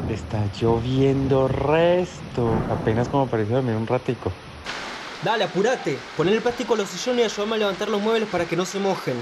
Está lloviendo resto. Apenas como pareció dormir un ratico. Dale, apurate. Poner el plástico a los sillones y ayúdame a levantar los muebles para que no se mojen.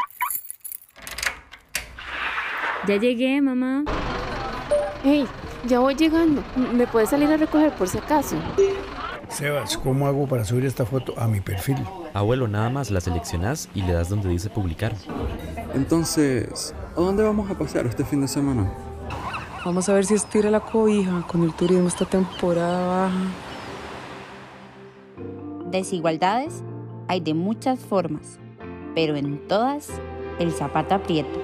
Ya llegué, mamá. Hey, ya voy llegando. ¿Me puedes salir a recoger por si acaso? Sebas, ¿cómo hago para subir esta foto a mi perfil? Abuelo, nada más la seleccionás y le das donde dice publicar. Entonces, ¿a dónde vamos a pasear este fin de semana? Vamos a ver si estira la cobija con el turismo esta temporada baja. Desigualdades hay de muchas formas, pero en todas el zapato aprieta.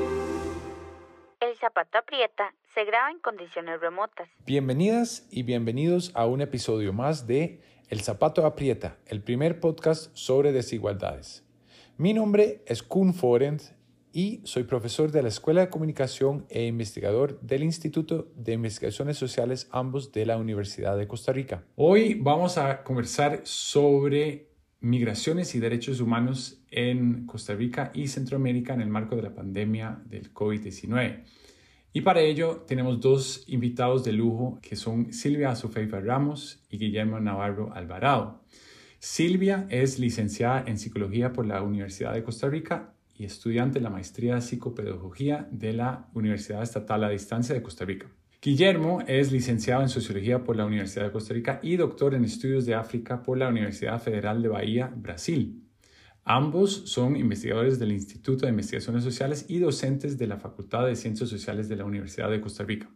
El zapato aprieta se graba en condiciones remotas. Bienvenidas y bienvenidos a un episodio más de El Zapato Aprieta, el primer podcast sobre desigualdades. Mi nombre es Koen Forent y soy profesor de la Escuela de Comunicación e investigador del Instituto de Investigaciones Sociales, ambos de la Universidad de Costa Rica. Hoy vamos a conversar sobre migraciones y derechos humanos en Costa Rica y Centroamérica en el marco de la pandemia del COVID-19. Y para ello tenemos dos invitados de lujo que son Silvia Azofeifa Ramos y Guillermo Navarro Alvarado. Silvia es licenciada en Psicología por la Universidad de Costa Rica y estudiante de la Maestría de Psicopedagogía de la Universidad Estatal a Distancia de Costa Rica. Guillermo es licenciado en Sociología por la Universidad de Costa Rica y doctor en Estudios de África por la Universidad Federal de Bahía, Brasil. Ambos son investigadores del Instituto de Investigaciones Sociales y docentes de la Facultad de Ciencias Sociales de la Universidad de Costa Rica.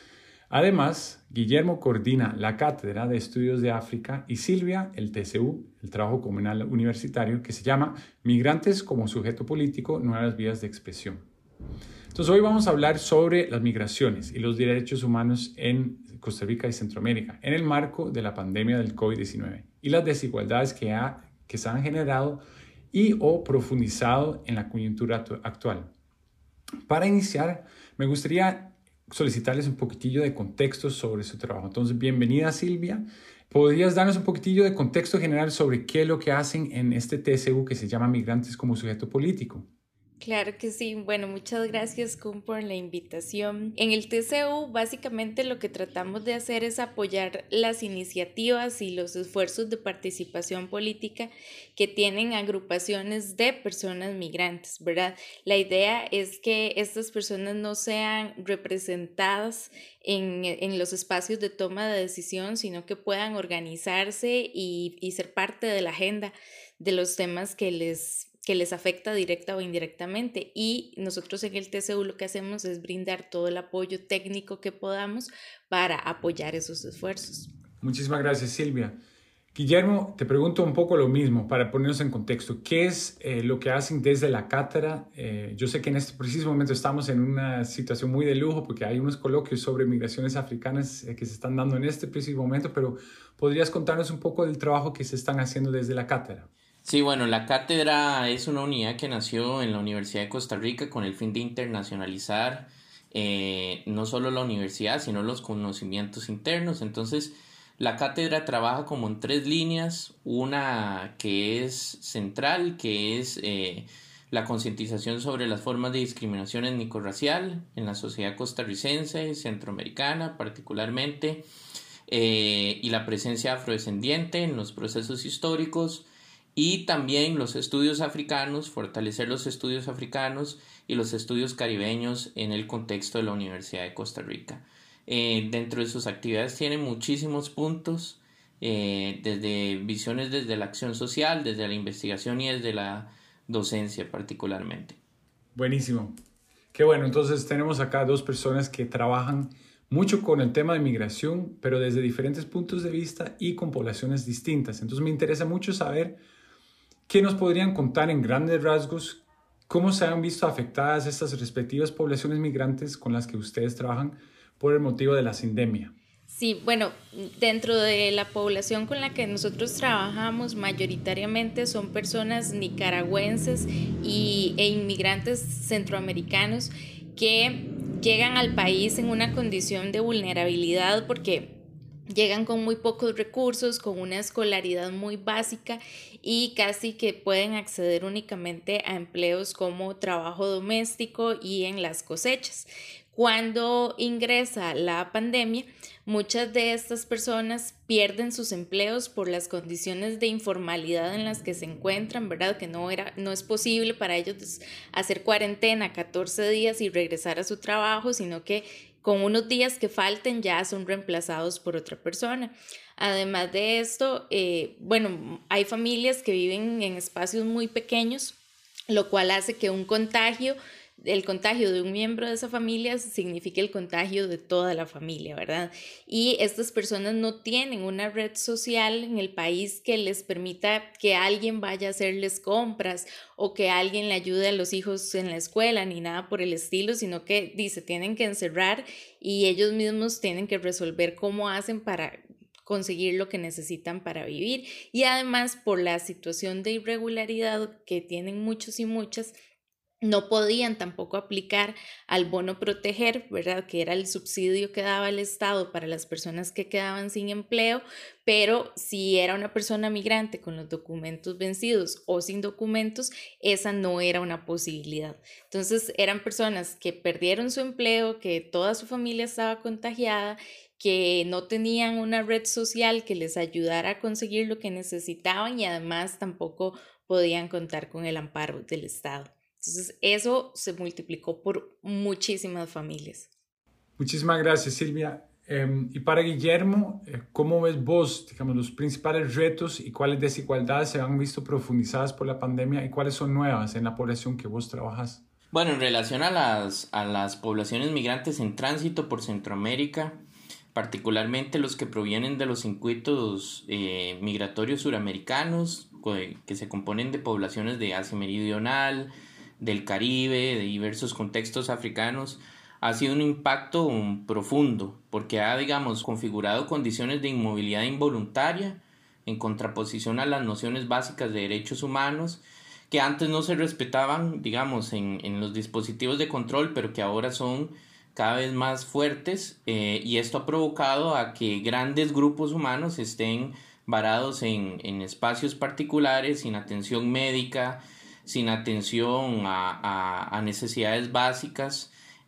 Además, Guillermo coordina la Cátedra de Estudios de África y Silvia el TCU, el Trabajo Comunal Universitario, que se llama Migrantes como Sujeto Político, Nuevas Vías de Expresión. Entonces, hoy vamos a hablar sobre las migraciones y los derechos humanos en Costa Rica y Centroamérica en el marco de la pandemia del COVID-19 y las desigualdades que se han generado y o profundizado en la coyuntura actual. Para iniciar, me gustaría solicitarles un poquitillo de contexto sobre su trabajo. Entonces, bienvenida Silvia. ¿Podrías darnos un poquitillo de contexto general sobre qué es lo que hacen en este TCU que se llama Migrantes como Sujeto Político? Claro que sí. Bueno, muchas gracias, Koen, por la invitación. En el TCU, básicamente lo que tratamos de hacer es apoyar las iniciativas y los esfuerzos de participación política que tienen agrupaciones de personas migrantes, ¿verdad? La idea es que estas personas no sean representadas en los espacios de toma de decisión, sino que puedan organizarse y ser parte de la agenda de los temas que les afecta directa o indirectamente, y nosotros en el TCU lo que hacemos es brindar todo el apoyo técnico que podamos para apoyar esos esfuerzos. Muchísimas gracias, Silvia. Guillermo, te pregunto un poco lo mismo para ponernos en contexto. ¿Qué es lo que hacen desde la cátedra? Yo sé que en este preciso momento estamos en una situación muy de lujo porque hay unos coloquios sobre migraciones africanas que se están dando en este preciso momento, pero ¿podrías contarnos un poco del trabajo que se están haciendo desde la cátedra? Sí, bueno, la cátedra es una unidad que nació en la Universidad de Costa Rica con el fin de internacionalizar no solo la universidad, sino los conocimientos internos. Entonces, la cátedra trabaja como en tres líneas, una que es central, que es la concientización sobre las formas de discriminación étnico-racial en la sociedad costarricense, centroamericana particularmente, y la presencia afrodescendiente en los procesos históricos, y también los estudios africanos, fortalecer los estudios africanos y los estudios caribeños en el contexto de la Universidad de Costa Rica. Dentro de sus actividades tienen muchísimos puntos, desde visiones desde la acción social, desde la investigación y desde la docencia particularmente. Buenísimo. Qué bueno, entonces tenemos acá dos personas que trabajan mucho con el tema de migración, pero desde diferentes puntos de vista y con poblaciones distintas. Entonces me interesa mucho saber qué nos podrían contar en grandes rasgos, cómo se han visto afectadas estas respectivas poblaciones migrantes con las que ustedes trabajan por el motivo de la sindemia. Sí, bueno, dentro de la población con la que nosotros trabajamos mayoritariamente son personas nicaragüenses e inmigrantes centroamericanos que llegan al país en una condición de vulnerabilidad porque llegan con muy pocos recursos, con una escolaridad muy básica y casi que pueden acceder únicamente a empleos como trabajo doméstico y en las cosechas. Cuando ingresa la pandemia, muchas de estas personas pierden sus empleos por las condiciones de informalidad en las que se encuentran, ¿verdad? Que no es posible para ellos hacer cuarentena 14 días y regresar a su trabajo, sino que con unos días que falten ya son reemplazados por otra persona. Además de esto, hay familias que viven en espacios muy pequeños, lo cual hace que el contagio de un miembro de esa familia significa el contagio de toda la familia, ¿verdad? Y estas personas no tienen una red social en el país que les permita que alguien vaya a hacerles compras o que alguien le ayude a los hijos en la escuela ni nada por el estilo, sino que tienen que encerrar y ellos mismos tienen que resolver cómo hacen para conseguir lo que necesitan para vivir. Y además, por la situación de irregularidad que tienen muchos y muchas, no podían tampoco aplicar al bono proteger, ¿verdad? Que era el subsidio que daba el Estado para las personas que quedaban sin empleo, pero si era una persona migrante con los documentos vencidos o sin documentos, esa no era una posibilidad. Entonces eran personas que perdieron su empleo, que toda su familia estaba contagiada, que no tenían una red social que les ayudara a conseguir lo que necesitaban y además tampoco podían contar con el amparo del Estado. Entonces, eso se multiplicó por muchísimas familias. Muchísimas gracias, Silvia. Y para Guillermo, ¿cómo ves vos, digamos, los principales retos y cuáles desigualdades se han visto profundizadas por la pandemia y cuáles son nuevas en la población que vos trabajas? Bueno, en relación a las poblaciones migrantes en tránsito por Centroamérica, particularmente los que provienen de los circuitos migratorios suramericanos, que se componen de poblaciones de Asia Meridional, del Caribe, de diversos contextos africanos, ha sido un impacto profundo porque ha, digamos, configurado condiciones de inmovilidad involuntaria en contraposición a las nociones básicas de derechos humanos que antes no se respetaban, digamos, en los dispositivos de control, pero que ahora son cada vez más fuertes, y esto ha provocado a que grandes grupos humanos estén varados en espacios particulares, sin atención médica, sin atención a necesidades básicas.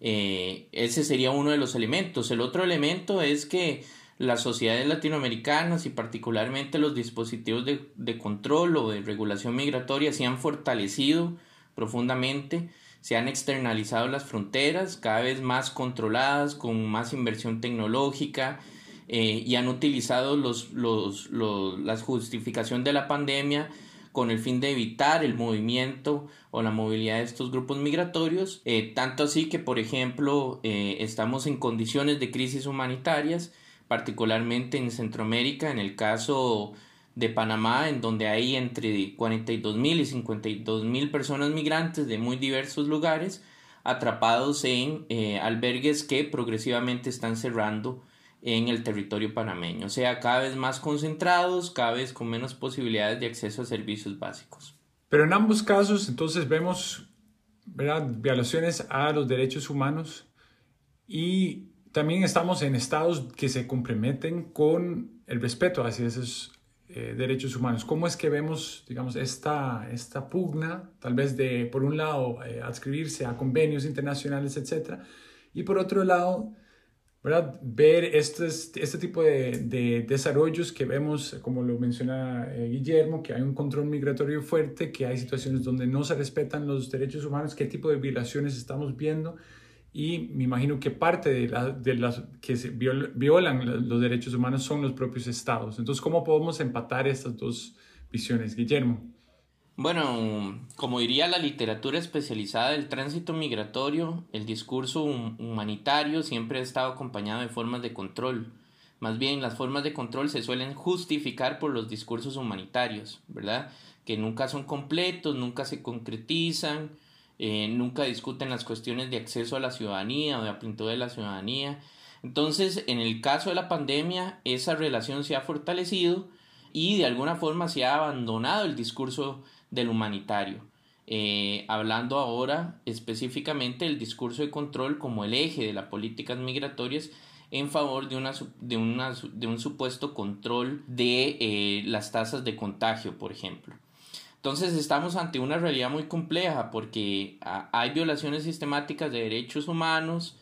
Ese sería uno de los elementos. El otro elemento es que las sociedades latinoamericanas y particularmente los dispositivos de control o de regulación migratoria se han fortalecido profundamente, se han externalizado las fronteras cada vez más controladas, con más inversión tecnológica, y han utilizado la justificación de la pandemia con el fin de evitar el movimiento o la movilidad de estos grupos migratorios, tanto así que, por ejemplo, estamos en condiciones de crisis humanitarias, particularmente en Centroamérica, en el caso de Panamá, en donde hay entre 42.000 y 52.000 personas migrantes de muy diversos lugares atrapados en albergues que progresivamente están cerrando en el territorio panameño, o sea, cada vez más concentrados, cada vez con menos posibilidades de acceso a servicios básicos. Pero en ambos casos, entonces, vemos, ¿verdad?, violaciones a los derechos humanos y también estamos en estados que se comprometen con el respeto hacia esos derechos humanos. ¿Cómo es que vemos, digamos, esta pugna, tal vez de, por un lado, adscribirse a convenios internacionales, etcétera, y por otro lado, ¿verdad?, ver este tipo de desarrollos que vemos, como lo menciona Guillermo, que hay un control migratorio fuerte, que hay situaciones donde no se respetan los derechos humanos, qué tipo de violaciones estamos viendo, y me imagino que parte de las que se violan los derechos humanos son los propios estados. Entonces, ¿cómo podemos empatar estas dos visiones, Guillermo? Bueno, como diría la literatura especializada del tránsito migratorio, el discurso humanitario siempre ha estado acompañado de formas de control. Más bien, las formas de control se suelen justificar por los discursos humanitarios, ¿verdad? Que nunca son completos, nunca se concretizan, nunca discuten las cuestiones de acceso a la ciudadanía o de plenitud de la ciudadanía. Entonces, en el caso de la pandemia, esa relación se ha fortalecido y de alguna forma se ha abandonado el discurso del humanitario, hablando ahora específicamente del discurso de control como el eje de las políticas migratorias en favor de un supuesto control de las tasas de contagio, por ejemplo. Entonces estamos ante una realidad muy compleja porque hay violaciones sistemáticas de derechos humanos,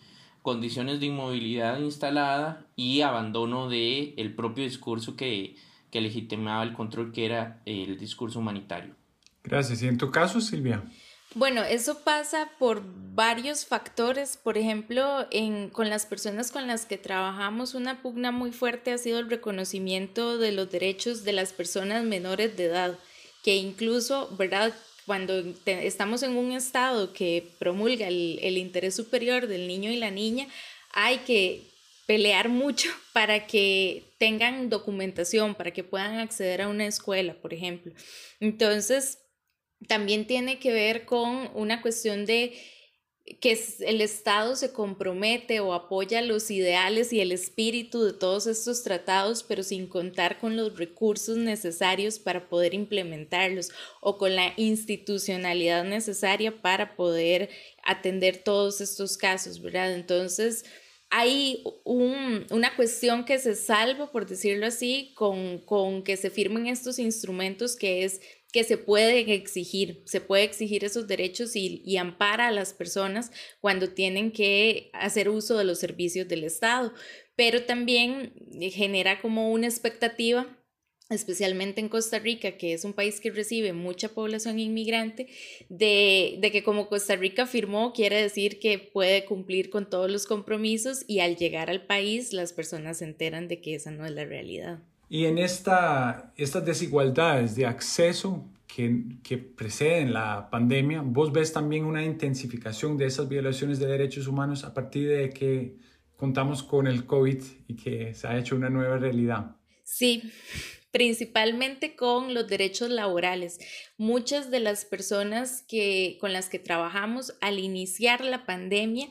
condiciones de inmovilidad instalada y abandono del propio discurso que legitimaba el control, que era el discurso humanitario. Gracias. ¿Y en tu caso, Silvia? Bueno, eso pasa por varios factores. Por ejemplo, con las personas con las que trabajamos, una pugna muy fuerte ha sido el reconocimiento de los derechos de las personas menores de edad, que incluso, ¿verdad?, cuando estamos en un estado que promulga el interés superior del niño y la niña, hay que pelear mucho para que tengan documentación, para que puedan acceder a una escuela, por ejemplo. Entonces, también tiene que ver con una cuestión de que el Estado se compromete o apoya los ideales y el espíritu de todos estos tratados, pero sin contar con los recursos necesarios para poder implementarlos o con la institucionalidad necesaria para poder atender todos estos casos, ¿verdad? Entonces, hay una cuestión que se salva, por decirlo así, con que se firmen estos instrumentos, que es que se puede exigir esos derechos y ampara a las personas cuando tienen que hacer uso de los servicios del Estado, pero también genera como una expectativa, especialmente en Costa Rica, que es un país que recibe mucha población inmigrante, de que como Costa Rica firmó, quiere decir que puede cumplir con todos los compromisos, y al llegar al país las personas se enteran de que esa no es la realidad. Y en estas desigualdades de acceso que preceden la pandemia, ¿vos ves también una intensificación de esas violaciones de derechos humanos a partir de que contamos con el COVID y que se ha hecho una nueva realidad? Sí, principalmente con los derechos laborales. Muchas de las personas con las que trabajamos al iniciar la pandemia,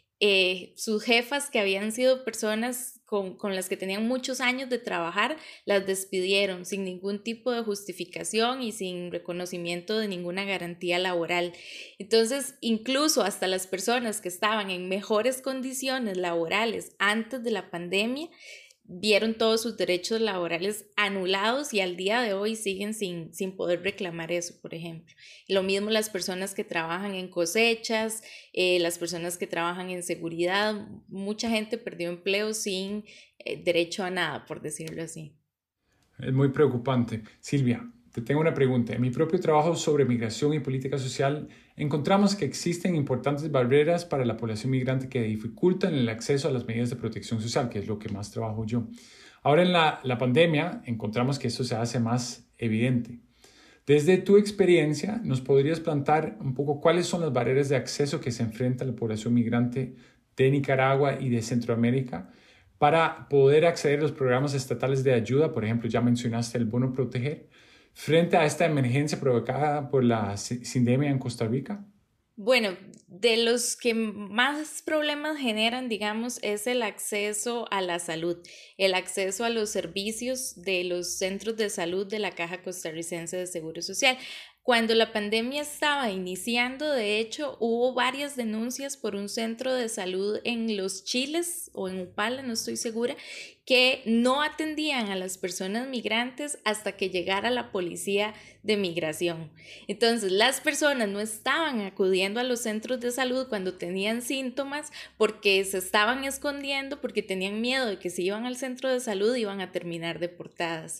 sus jefas, que habían sido personas con las que tenían muchos años de trabajar, las despidieron sin ningún tipo de justificación y sin reconocimiento de ninguna garantía laboral. Entonces, incluso hasta las personas que estaban en mejores condiciones laborales antes de la pandemia, vieron todos sus derechos laborales anulados y al día de hoy siguen sin poder reclamar eso, por ejemplo. Lo mismo las personas que trabajan en cosechas, las personas que trabajan en seguridad, mucha gente perdió empleo sin derecho a nada, por decirlo así. Es muy preocupante. Silvia, te tengo una pregunta. En mi propio trabajo sobre migración y política social, encontramos que existen importantes barreras para la población migrante que dificultan el acceso a las medidas de protección social, que es lo que más trabajo yo. Ahora en la pandemia encontramos que esto se hace más evidente. Desde tu experiencia, ¿nos podrías plantear un poco cuáles son las barreras de acceso que se enfrenta la población migrante de Nicaragua y de Centroamérica para poder acceder a los programas estatales de ayuda? Por ejemplo, ya mencionaste el Bono Proteger, frente a esta emergencia provocada por la sindemia en Costa Rica? Bueno, de los que más problemas generan, digamos, es el acceso a la salud, el acceso a los servicios de los centros de salud de la Caja Costarricense de Seguro Social. Cuando la pandemia estaba iniciando, de hecho, hubo varias denuncias por un centro de salud en Los Chiles o en Upala, no estoy segura, que no atendían a las personas migrantes hasta que llegara la policía de migración. Entonces, las personas no estaban acudiendo a los centros de salud cuando tenían síntomas porque se estaban escondiendo, porque tenían miedo de que si iban al centro de salud iban a terminar deportadas.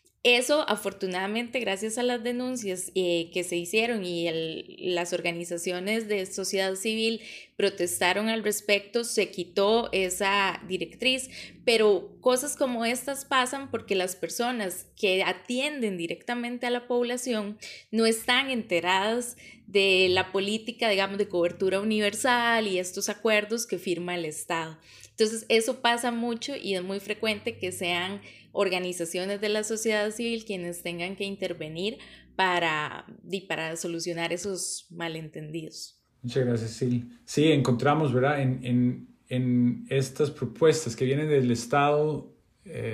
Eso, afortunadamente, gracias a las denuncias que se hicieron y las organizaciones de sociedad civil protestaron al respecto, se quitó esa directriz, pero cosas como estas pasan porque las personas que atienden directamente a la población no están enteradas de la política, digamos, de cobertura universal y estos acuerdos que firma el Estado. Entonces, eso pasa mucho y es muy frecuente que sean organizaciones de la sociedad civil quienes tengan que intervenir para solucionar esos malentendidos. Muchas gracias, Sil. Sí, encontramos, ¿verdad?, en estas propuestas que vienen del Estado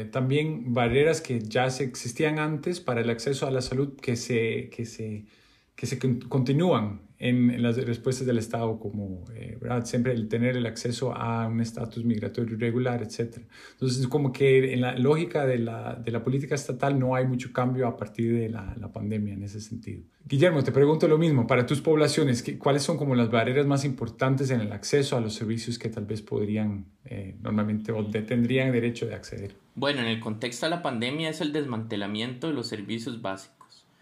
también barreras que ya existían antes para el acceso a la salud que se que se continúan en las respuestas del Estado, como ¿verdad? Siempre el tener el acceso a un estatus migratorio regular, etc. Entonces, como que en la lógica de la política estatal no hay mucho cambio a partir de la pandemia en ese sentido. Guillermo, te pregunto lo mismo. Para tus poblaciones, ¿cuáles son como las barreras más importantes en el acceso a los servicios que tal vez podrían normalmente o tendrían derecho de acceder? Bueno, en el contexto de la pandemia es el desmantelamiento de los servicios básicos.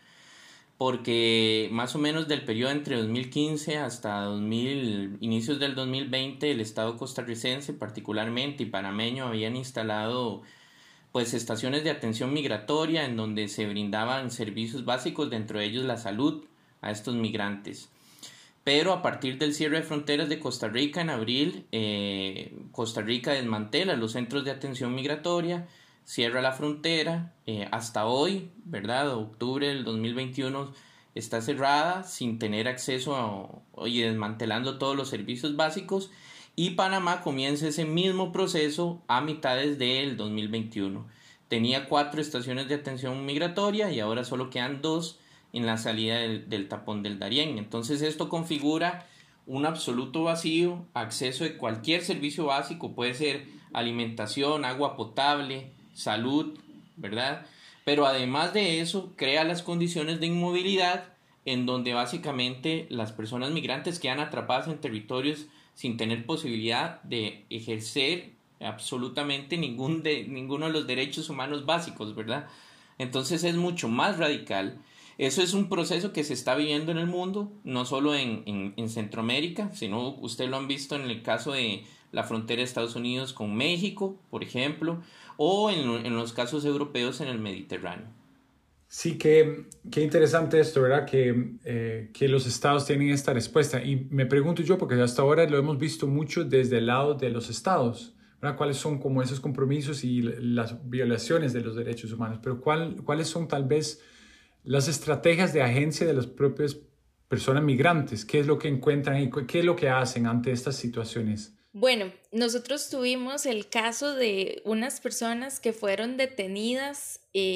Porque más o menos del periodo entre 2015 hasta inicios del 2020, el Estado costarricense particularmente y panameño habían instalado pues estaciones de atención migratoria en donde se brindaban servicios básicos, dentro de ellos la salud a estos migrantes. Pero a partir del cierre de fronteras de Costa Rica en abril, Costa Rica desmantela los centros de atención migratoria, cierra la frontera, hasta hoy, ¿verdad? Octubre del 2021 está cerrada sin tener acceso y desmantelando todos los servicios básicos, y Panamá comienza ese mismo proceso a mitades del 2021. Tenía 4 estaciones de atención migratoria y ahora solo quedan 2 en la salida del tapón del Darién. Entonces esto configura un absoluto vacío, acceso de cualquier servicio básico, puede ser alimentación, agua potable, salud, ¿verdad? Pero además de eso, crea las condiciones de inmovilidad en donde básicamente las personas migrantes quedan atrapadas en territorios sin tener posibilidad de ejercer absolutamente ninguno de los derechos humanos básicos, ¿verdad? Entonces es mucho más radical. Eso es un proceso que se está viviendo en el mundo, no solo en Centroamérica, sino ustedes lo han visto en el caso de la frontera de Estados Unidos con México, por ejemplo, o en los casos europeos en el Mediterráneo. Sí, qué interesante esto, ¿verdad? Que los estados tienen esta respuesta. Y me pregunto yo, porque hasta ahora lo hemos visto mucho desde el lado de los estados, ¿verdad? ¿Cuáles son como esos compromisos y las violaciones de los derechos humanos? Pero ¿cuáles son tal vez las estrategias de agencia de las propias personas migrantes? ¿Qué es lo que encuentran y qué es lo que hacen ante estas situaciones? Bueno, nosotros tuvimos el caso de unas personas que fueron detenidas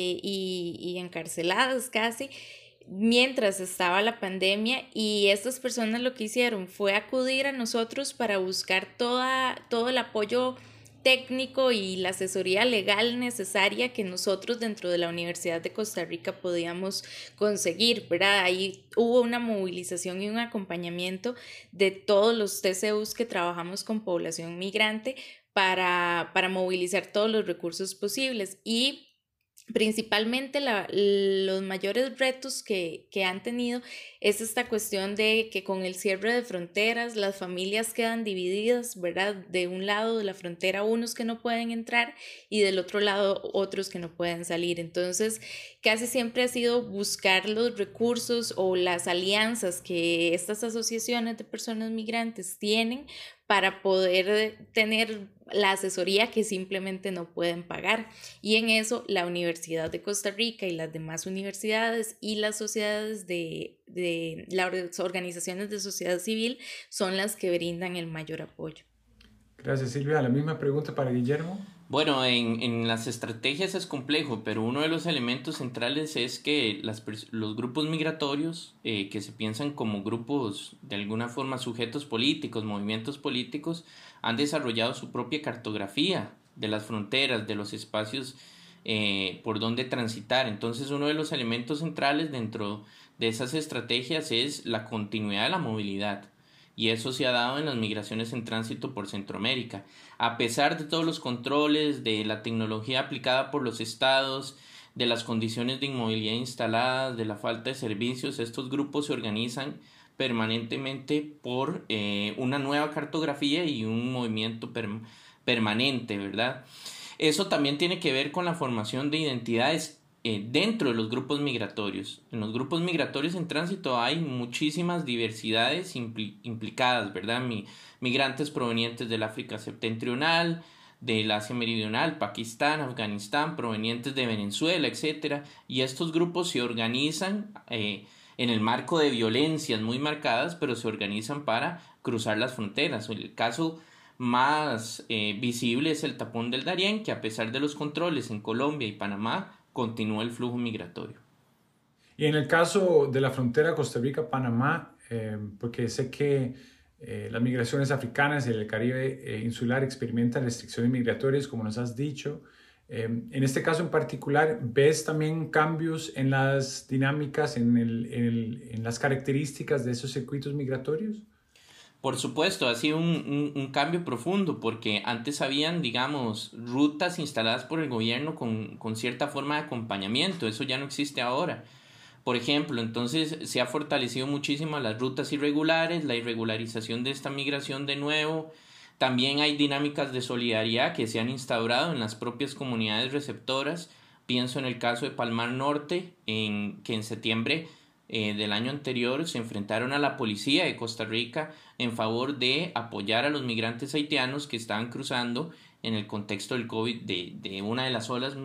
y encarceladas casi mientras estaba la pandemia, y estas personas lo que hicieron fue acudir a nosotros para buscar todo el apoyo técnico y la asesoría legal necesaria que nosotros dentro de la Universidad de Costa Rica podíamos conseguir, ¿verdad? Ahí hubo una movilización y un acompañamiento de todos los TCUs que trabajamos con población migrante para movilizar todos los recursos posibles, y principalmente los mayores retos que han tenido es esta cuestión de que con el cierre de fronteras las familias quedan divididas, ¿verdad? De un lado de la frontera unos que no pueden entrar y del otro lado otros que no pueden salir. Entonces casi siempre ha sido buscar los recursos o las alianzas que estas asociaciones de personas migrantes tienen para poder tener la asesoría que simplemente no pueden pagar. Y en eso la Universidad de Costa Rica y las demás universidades y las sociedades de las organizaciones de sociedad civil son las que brindan el mayor apoyo. Gracias, Silvia. La misma pregunta para Guillermo. Bueno, en las estrategias es complejo, pero uno de los elementos centrales es que los grupos migratorios, que se piensan como grupos de alguna forma sujetos políticos, movimientos políticos, han desarrollado su propia cartografía de las fronteras, de los espacios por donde transitar. Entonces uno de los elementos centrales dentro de esas estrategias es la continuidad de la movilidad. Y eso se ha dado en las migraciones en tránsito por Centroamérica. A pesar de todos los controles, de la tecnología aplicada por los estados, de las condiciones de inmovilidad instaladas, de la falta de servicios, estos grupos se organizan permanentemente por una nueva cartografía y un movimiento permanente, ¿verdad? Eso también tiene que ver con la formación de identidades dentro de los grupos migratorios. En los grupos migratorios en tránsito hay muchísimas diversidades implicadas, ¿verdad? Migrantes provenientes del África septentrional, del Asia meridional, Pakistán, Afganistán, provenientes de Venezuela, etc. Y estos grupos se organizan en el marco de violencias muy marcadas, pero se organizan para cruzar las fronteras. El caso más visible es el tapón del Darién, que a pesar de los controles en Colombia y Panamá, continúa el flujo migratorio. Y en el caso de la frontera Costa Rica-Panamá, porque sé que las migraciones africanas y el Caribe insular experimentan restricciones migratorias, como nos has dicho. En este caso en particular, ¿ves también cambios en las dinámicas, en las características de esos circuitos migratorios? Por supuesto, ha sido un cambio profundo porque antes habían, digamos, rutas instaladas por el gobierno con cierta forma de acompañamiento. Eso ya no existe ahora. Por ejemplo, entonces se ha fortalecido muchísimo las rutas irregulares, la irregularización de esta migración de nuevo. También hay dinámicas de solidaridad que se han instaurado en las propias comunidades receptoras. Pienso en el caso de Palmar Norte, que en septiembre del año anterior se enfrentaron a la policía de Costa Rica en favor de apoyar a los migrantes haitianos que estaban cruzando en el contexto del COVID, de una de las olas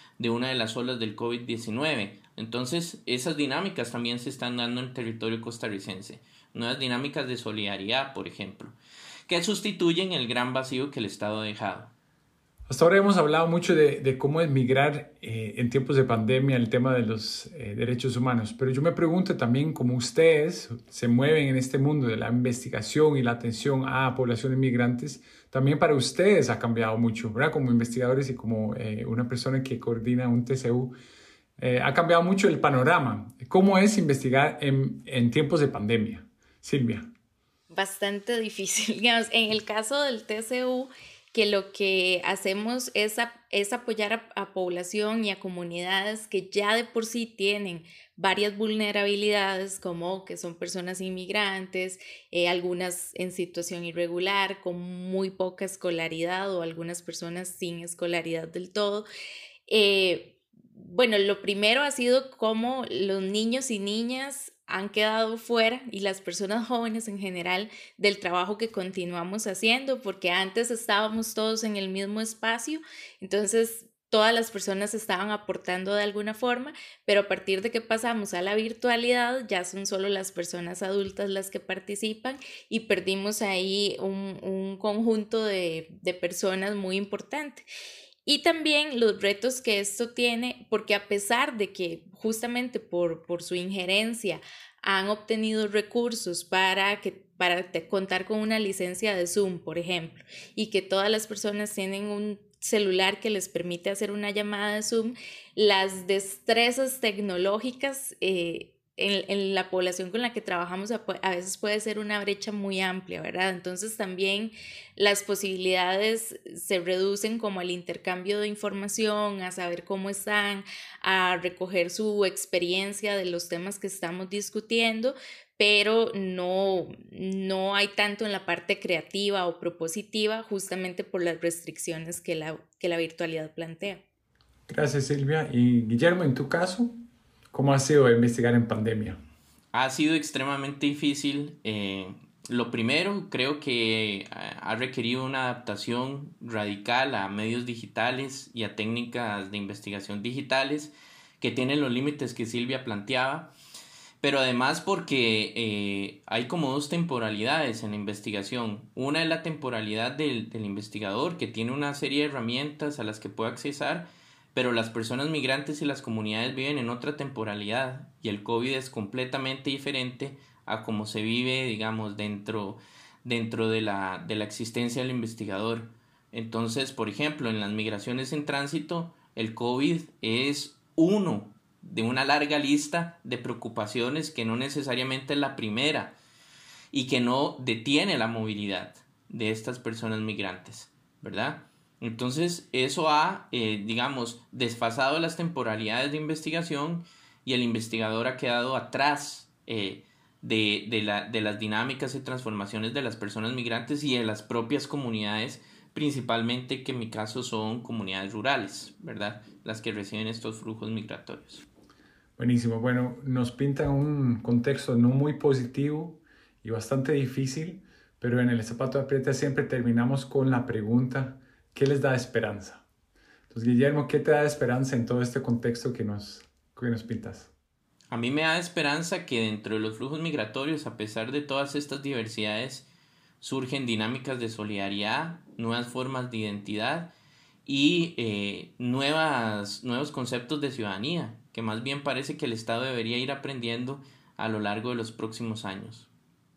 del COVID-19. Entonces, esas dinámicas también se están dando en el territorio costarricense. Nuevas dinámicas de solidaridad, por ejemplo, que sustituyen el gran vacío que el Estado ha dejado. Hasta ahora hemos hablado mucho de cómo es migrar en tiempos de pandemia, el tema de los derechos humanos, pero yo me pregunto también cómo ustedes se mueven en este mundo de la investigación y la atención a poblaciones migrantes. También para ustedes ha cambiado mucho, ¿verdad? Como investigadores y como una persona que coordina un TCU, ha cambiado mucho el panorama. ¿Cómo es investigar en tiempos de pandemia? Silvia. Bastante difícil. Digamos, en el caso del TCU, que lo que hacemos es apoyar a población y a comunidades que ya de por sí tienen varias vulnerabilidades, como que son personas inmigrantes, algunas en situación irregular, con muy poca escolaridad o algunas personas sin escolaridad del todo. Bueno, lo primero ha sido cómo los niños y niñas han quedado fuera y las personas jóvenes en general del trabajo que continuamos haciendo, porque antes estábamos todos en el mismo espacio, entonces todas las personas estaban aportando de alguna forma, pero a partir de que pasamos a la virtualidad ya son solo las personas adultas las que participan y perdimos ahí un conjunto de personas muy importante. Y también los retos que esto tiene, porque a pesar de que justamente por su injerencia han obtenido recursos para contar con una licencia de Zoom, por ejemplo, y que todas las personas tienen un celular que les permite hacer una llamada de Zoom, las destrezas tecnológicas en la población con la que trabajamos a veces puede ser una brecha muy amplia, ¿verdad? Entonces también las posibilidades se reducen como al intercambio de información, a saber cómo están, a recoger su experiencia de los temas que estamos discutiendo, pero no hay tanto en la parte creativa o propositiva justamente por las restricciones que la virtualidad plantea. Gracias, Silvia. Y Guillermo, en tu caso, ¿cómo ha sido investigar en pandemia? Ha sido extremadamente difícil. Lo primero, creo que ha requerido una adaptación radical a medios digitales y a técnicas de investigación digitales que tienen los límites que Silvia planteaba, pero además porque hay como dos temporalidades en la investigación. Una es la temporalidad del investigador, que tiene una serie de herramientas a las que puede accesar, pero las personas migrantes y las comunidades viven en otra temporalidad y el COVID es completamente diferente a cómo se vive, digamos, dentro de la existencia del investigador. Entonces, por ejemplo, en las migraciones en tránsito, el COVID es uno de una larga lista de preocupaciones que no necesariamente es la primera y que no detiene la movilidad de estas personas migrantes, ¿verdad? Entonces eso ha, digamos, desfasado las temporalidades de investigación y el investigador ha quedado atrás de las dinámicas y transformaciones de las personas migrantes y de las propias comunidades, principalmente que en mi caso son comunidades rurales, ¿verdad? Las que reciben estos flujos migratorios. Buenísimo. Bueno, nos pinta un contexto no muy positivo y bastante difícil, pero en el Zapato de Aprieta siempre terminamos con la pregunta: ¿qué les da esperanza? Entonces, Guillermo, ¿qué te da esperanza en todo este contexto que nos pintas? A mí me da esperanza que dentro de los flujos migratorios, a pesar de todas estas diversidades, surgen dinámicas de solidaridad, nuevas formas de identidad y nuevos conceptos de ciudadanía. que más bien parece que el Estado debería ir aprendiendo a lo largo de los próximos años.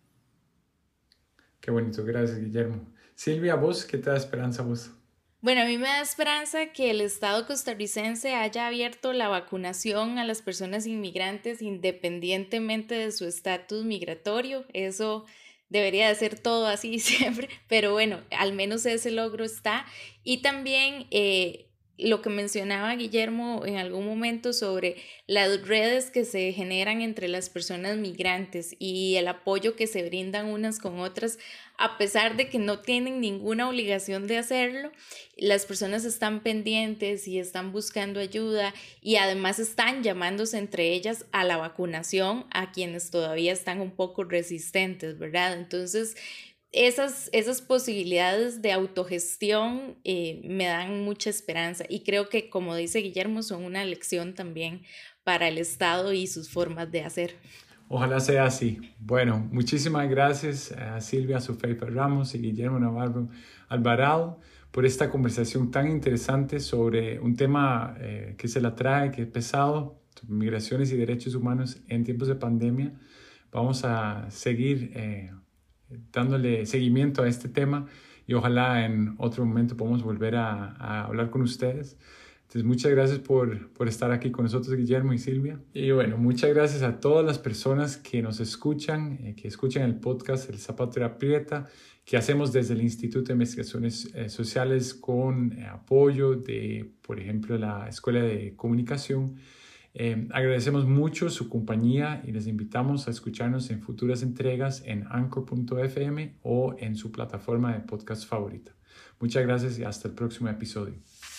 Qué bonito, gracias Guillermo. Silvia, ¿vos qué te da esperanza vos? Bueno, a mí me da esperanza que el Estado costarricense haya abierto la vacunación a las personas inmigrantes independientemente de su estatus migratorio. Eso debería de ser todo así siempre, pero bueno, al menos ese logro está. Y también lo que mencionaba Guillermo en algún momento sobre las redes que se generan entre las personas migrantes y el apoyo que se brindan unas con otras, a pesar de que no tienen ninguna obligación de hacerlo, las personas están pendientes y están buscando ayuda y además están llamándose entre ellas a la vacunación a quienes todavía están un poco resistentes, ¿verdad? Entonces, esas posibilidades de autogestión me dan mucha esperanza y creo que, como dice Guillermo, son una lección también para el Estado y sus formas de hacer. Ojalá sea así. Bueno, muchísimas gracias a Silvia Sofeifa Ramos y Guillermo Navarro Alvarado por esta conversación tan interesante sobre un tema que se la trae, que es pesado, migraciones y derechos humanos en tiempos de pandemia. Vamos a seguir dándole seguimiento a este tema y ojalá en otro momento podamos volver a hablar con ustedes. Entonces, muchas gracias por estar aquí con nosotros, Guillermo y Silvia. Y bueno, muchas gracias a todas las personas que nos escuchan, que escuchan el podcast El Zapato Aprieta, que hacemos desde el Instituto de Investigaciones Sociales con apoyo de, por ejemplo, la Escuela de Comunicación. Agradecemos mucho su compañía y les invitamos a escucarnos en futuras entregas en anchor.fm o en su plataforma de podcast favorita. Muchas gracias y hasta el próximo episodio.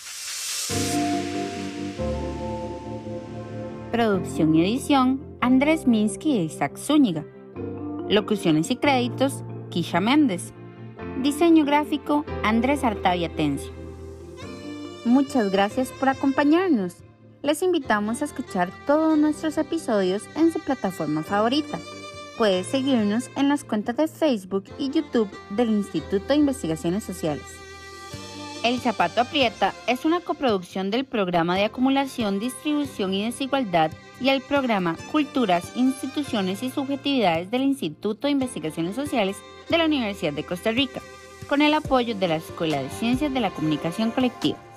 Producción y edición, Andrés Minsky e Isaac Zúñiga. Locuciones y créditos, Kisha Méndez. Diseño gráfico, Andrés Artavia Tencio. Muchas gracias por acompañarnos. Les invitamos a escuchar todos nuestros episodios en su plataforma favorita. Puedes seguirnos en las cuentas de Facebook y YouTube del Instituto de Investigaciones Sociales. El Zapato Aprieta es una coproducción del Programa de Acumulación, Distribución y Desigualdad y el Programa Culturas, Instituciones y Subjetividades del Instituto de Investigaciones Sociales de la Universidad de Costa Rica, con el apoyo de la Escuela de Ciencias de la Comunicación Colectiva.